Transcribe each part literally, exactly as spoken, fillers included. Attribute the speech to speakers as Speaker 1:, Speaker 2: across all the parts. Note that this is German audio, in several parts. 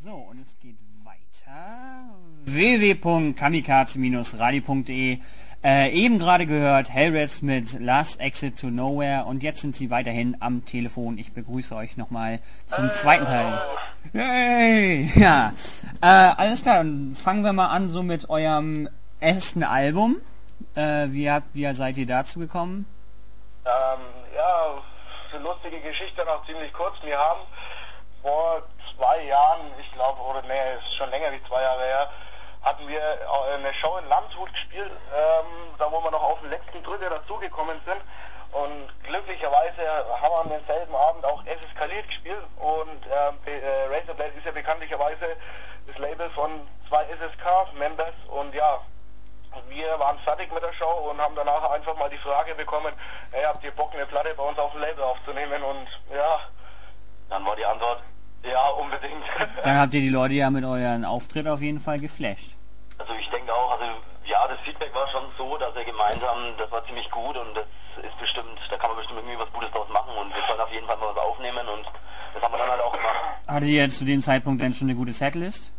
Speaker 1: So, und es geht weiter. w w w punkt kamikaze Bindestrich radio punkt de. Äh, eben gerade gehört Hellrats mit Last Exit to Nowhere und jetzt sind sie weiterhin am Telefon. Ich begrüße euch nochmal zum hey, zweiten Teil. Hey, ja. Äh, alles klar, dann fangen wir mal an so mit eurem ersten Album. Äh, wie, habt, wie seid ihr dazu gekommen?
Speaker 2: Ähm, ja, eine lustige Geschichte, noch ziemlich kurz. Wir haben vor zwei Jahren, ich glaube, oder nee, ist schon länger wie zwei Jahre her, hatten wir eine Show in Landshut gespielt, ähm, da wo wir noch auf den letzten Drücker dazugekommen sind. Und glücklicherweise haben wir an demselben Abend auch Eskaliert gespielt. Und ähm, äh, Razorblade ist ja bekanntlicherweise das Label von zwei S S K-Members. Und ja, wir waren fertig mit der Show und haben danach einfach mal die Frage bekommen, hey, habt ihr Bock, eine Platte bei uns auf dem Label aufzunehmen? Und ja, dann war die Antwort, ja, unbedingt.
Speaker 1: Dann habt ihr die Leute ja mit euren Auftritt auf jeden Fall geflasht.
Speaker 3: Also ich denke auch, also ja, das Feedback war schon so, dass wir gemeint haben, das war ziemlich gut und das ist bestimmt, da kann man bestimmt irgendwie was Gutes draus machen und wir sollen auf jeden Fall mal was aufnehmen und das haben wir dann halt auch gemacht.
Speaker 1: Hattet ihr jetzt zu dem Zeitpunkt denn schon eine gute Setlist?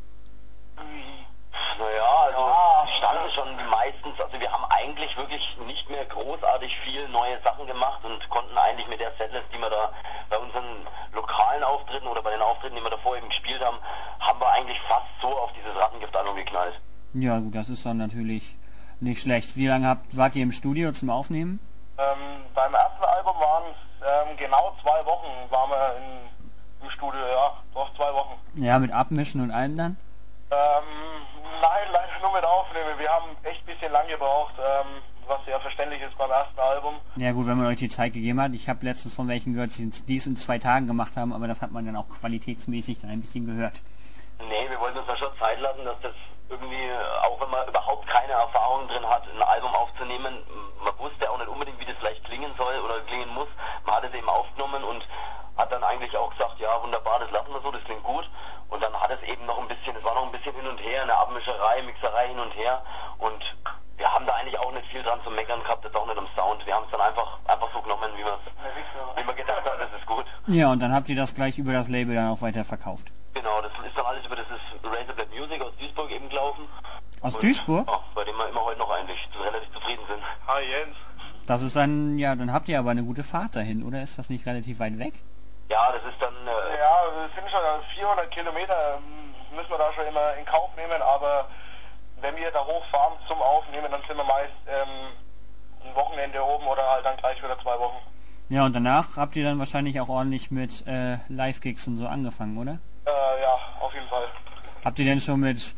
Speaker 3: Naja, also ja, standen schon meistens, also wir haben eigentlich wirklich nicht mehr großartig viel neue Sachen gemacht und konnten eigentlich mit der Setlist, die wir da bei unseren lokalen Auftritten oder bei den Auftritten, die wir davor eben gespielt haben, haben wir eigentlich fast so auf dieses Rattengift-Album geknallt.
Speaker 1: Ja gut, das ist dann natürlich nicht schlecht. Wie lange habt, wart ihr im Studio zum Aufnehmen?
Speaker 2: Ähm, beim ersten Album waren es ähm, genau zwei Wochen, waren wir in, im Studio, ja, doch zwei Wochen.
Speaker 1: Ja, mit Abmischen und allem dann?
Speaker 2: Ähm, nein, leider nur mit Aufnehmen. Wir haben echt ein bisschen lang gebraucht, ähm, was ja verständlich ist beim ersten Album.
Speaker 1: Ja gut, wenn man euch die Zeit gegeben hat. Ich habe letztens von welchen gehört, die es in zwei Tagen gemacht haben, aber das hat man dann auch qualitätsmäßig dann ein bisschen gehört.
Speaker 3: Nee, wir wollten uns da schon Zeit lassen, dass das irgendwie, auch wenn man überhaupt keine Erfahrung drin hat, ein Album aufzunehmen, man wusste auch nicht unbedingt, wie das vielleicht klingen soll oder klingen muss. Man hat es eben aufgenommen und hat dann eigentlich auch gesagt, ja wunderbar, das lassen wir so, das klingt gut. Und dann hat es eben noch ein bisschen, es war noch ein bisschen hin und her, eine Abmischerei, Mixerei hin und her. Und wir haben da eigentlich auch nicht viel dran zu meckern gehabt, jetzt auch nicht am Sound. Wir haben es dann einfach einfach so genommen, wie wir wie wir gedacht haben, das ist gut.
Speaker 1: Ja, und dann habt ihr das gleich über das Label dann auch weiter verkauft.
Speaker 3: Genau, das ist dann alles über das Razorblade Music aus Duisburg eben gelaufen.
Speaker 1: Aus
Speaker 3: und,
Speaker 1: Duisburg?
Speaker 3: Ja, bei dem wir immer heute noch eigentlich relativ zufrieden sind.
Speaker 2: Hi Jens.
Speaker 1: Das ist dann, ja, dann habt ihr aber eine gute Fahrt dahin, oder? Ist das nicht relativ weit weg?
Speaker 3: Ja, das ist dann... Äh,
Speaker 2: ja, es sind schon vierhundert Kilometer, müssen wir da schon immer in Kauf nehmen, aber wenn wir da hochfahren zum Aufnehmen, dann sind wir meist ähm, ein Wochenende oben oder halt dann gleich wieder zwei Wochen.
Speaker 1: Ja, und danach habt ihr dann wahrscheinlich auch ordentlich mit äh, Live-Gigs und so angefangen, oder?
Speaker 2: Äh, ja, auf jeden Fall.
Speaker 1: Habt ihr denn schon mit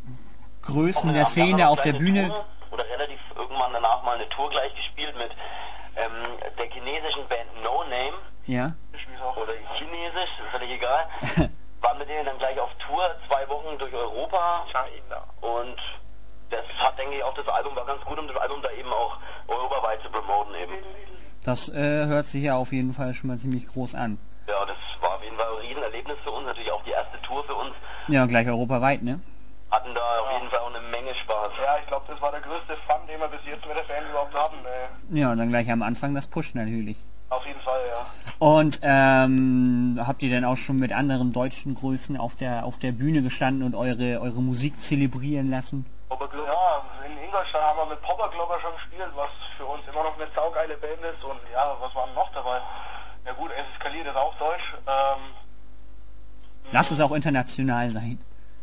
Speaker 1: Größen der Szene auf der Bühne...
Speaker 3: Tour, oder relativ irgendwann danach mal eine Tour gleich gespielt mit ähm, der chinesischen Band No Name.
Speaker 1: Ja.
Speaker 3: Oder chinesisch, ist völlig egal. Waren mit denen dann gleich auf Tour, zwei Wochen durch Europa.
Speaker 2: China.
Speaker 3: Und das hat, denke ich, auch das Album war ganz gut, um das Album da eben auch europaweit zu promoten eben.
Speaker 1: Das äh, hört sich ja auf jeden Fall schon mal ziemlich groß an.
Speaker 3: Ja, das war auf jeden Fall ein Riesenerlebnis für uns, natürlich auch die erste Tour für uns.
Speaker 1: Ja, und gleich europaweit, ne?
Speaker 3: Hatten da ja auf jeden Fall auch eine Menge Spaß.
Speaker 2: Ja, ich glaube, das war der größte Fun, den wir bis jetzt mit der Band überhaupt hatten. Ey.
Speaker 1: Ja, und dann gleich am Anfang das Push natürlich.
Speaker 2: Auf jeden Fall, ja.
Speaker 1: Und ähm, habt ihr denn auch schon mit anderen deutschen Größen auf der auf der Bühne gestanden und eure eure Musik zelebrieren lassen?
Speaker 2: Ja, in Ingolstadt haben wir mit Popperglobber schon gespielt, was für uns immer noch eine saugeile Band ist. Und ja, was war noch dabei? Ja gut, Eskaliert ist auch deutsch. Ähm,
Speaker 1: Lass es auch international sein.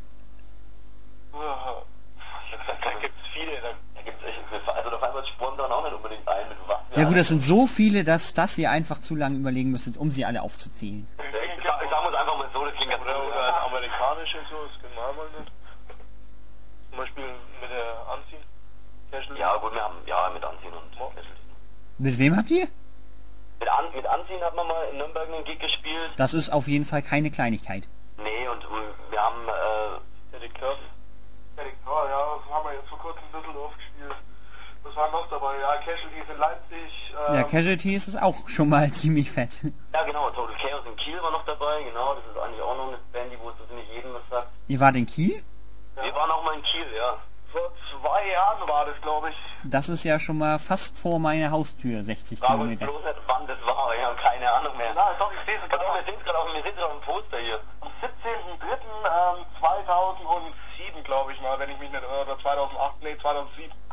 Speaker 3: Da gibt es viele, da, da gibt es echt, also da fallen wir spontan auch nicht unbedingt ein, mit was wir
Speaker 1: Ja gut, das sind so viele, dass das ihr einfach zu lange überlegen müsstet, um sie alle aufzuzählen.
Speaker 3: Ich, ich, ich sag uns einfach mal so, das klingt ganz
Speaker 2: oder,
Speaker 3: gut.
Speaker 2: oder das amerikanische so, das kennen wir mal nicht. Zum Beispiel mit der Anziehen. Casualty.
Speaker 3: Ja gut, wir haben, ja, mit Anziehen und Casualty.
Speaker 1: Mit wem habt ihr?
Speaker 3: Mit, An, mit Anziehen hat man mal in Nürnberg einen Gig gespielt.
Speaker 1: Das ist auf jeden Fall keine Kleinigkeit.
Speaker 3: Nee, und um, wir haben, äh...
Speaker 2: Detektor. Detektor, ja, das haben wir jetzt vor kurzem in Düsseldorf gespielt. Was war noch dabei? Ja, Casualties in Leipzig. Ähm,
Speaker 1: ja, Casualties ist auch schon mal ziemlich fett.
Speaker 3: Ja genau, Total Chaos in Kiel war noch dabei, genau, das ist eigentlich auch noch eine Band, die wusste nicht jedem was sagt.
Speaker 1: Ihr wart in Kiel?
Speaker 3: Ja. Wir waren auch mal in Kiel, ja.
Speaker 2: Vor zwei Jahren war das, glaube ich.
Speaker 1: Das ist ja schon mal fast vor meiner Haustür, sechzig
Speaker 3: Frag uns
Speaker 1: Kilometer.
Speaker 3: bloß nicht, wann das war, wir haben keine Ahnung mehr.
Speaker 2: Na, doch, ich sehe es gerade.
Speaker 3: Wir sehen es gerade auf, wir sehen es gerade auf dem Poster hier.
Speaker 2: Am siebzehnten dritten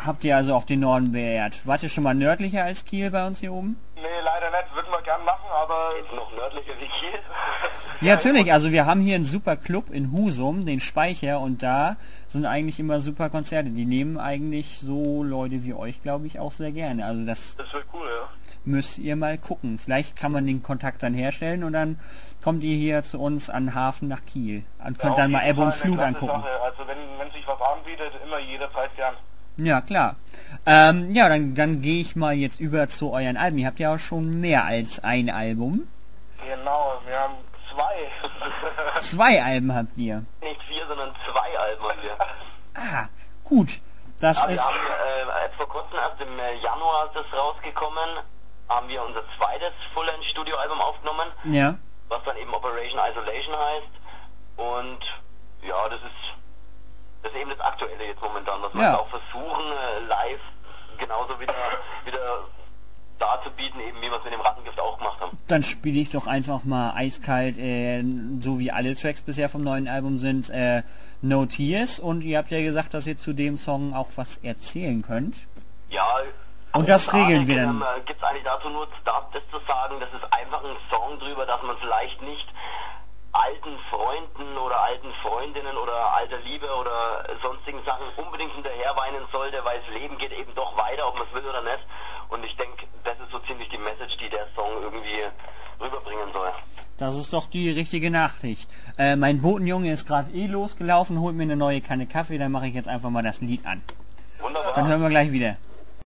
Speaker 1: habt ihr also auf den Norden beehrt. Wart ihr schon mal nördlicher als Kiel bei uns hier oben?
Speaker 2: Nee, leider nicht. Würden wir gern machen, aber...
Speaker 3: Ist noch nördlicher wie Kiel?
Speaker 1: Ja, natürlich. Also wir haben hier einen super Club in Husum, den Speicher, und da sind eigentlich immer super Konzerte. Die nehmen eigentlich so Leute wie euch, glaube ich, auch sehr gerne. Also das,
Speaker 2: Das wäre cool, ja.
Speaker 1: müsst ihr mal gucken. Vielleicht kann man den Kontakt dann herstellen und dann kommt ihr hier zu uns an den Hafen nach Kiel und könnt
Speaker 2: Ja,
Speaker 1: dann mal
Speaker 2: auf jeden
Speaker 1: Ebbe und
Speaker 2: Fall eine
Speaker 1: Flut
Speaker 2: klasse
Speaker 1: angucken.
Speaker 2: Sache. Also wenn, wenn sich was anbietet, immer jederzeit gern.
Speaker 1: Ja, klar. Ähm, ja, dann, dann gehe ich mal jetzt über zu euren Alben. Ihr habt ja auch schon mehr als ein Album.
Speaker 2: Genau, wir haben zwei.
Speaker 1: Zwei Alben habt ihr.
Speaker 3: Nicht vier, sondern zwei Alben haben wir.
Speaker 1: Ah, gut. Das
Speaker 3: Ja, wir
Speaker 1: ist...
Speaker 3: haben äh, jetzt vor kurzem, erst im äh, Januar ist das rausgekommen, haben wir unser zweites Full-Length-Studio-Album aufgenommen,
Speaker 1: Ja.
Speaker 3: was dann eben Operation Isolation heißt. Und ja, das ist das ist eben das Aktuelle jetzt momentan, was wir
Speaker 1: Ja.
Speaker 3: auch versuchen, äh, live genauso wieder, wieder darzubieten, eben wie wir es mit dem Rattengift auch gemacht haben.
Speaker 1: Dann spiele ich doch einfach mal eiskalt, äh, so wie alle Tracks bisher vom neuen Album sind, äh, No Tears. Und ihr habt ja gesagt, dass ihr zu dem Song auch was erzählen könnt.
Speaker 3: Ja,
Speaker 1: Und das regeln wir dann.
Speaker 3: Ähm, Gibt es eigentlich dazu nur das, das zu sagen, das ist einfach ein Song drüber, dass man vielleicht nicht alten Freunden oder alten Freundinnen oder alter Liebe oder sonstigen Sachen unbedingt hinterher weinen sollte, weil das Leben geht eben doch weiter, ob man es will oder nicht. Und ich denke, das ist so ziemlich die Message, die der Song irgendwie rüberbringen soll.
Speaker 1: Das ist doch die richtige Nachricht. Äh, mein Botenjunge ist gerade eh losgelaufen, holt mir eine neue Kanne Kaffee, dann mache ich jetzt einfach mal das Lied an.
Speaker 3: Wunderbar.
Speaker 1: Dann hören wir gleich wieder.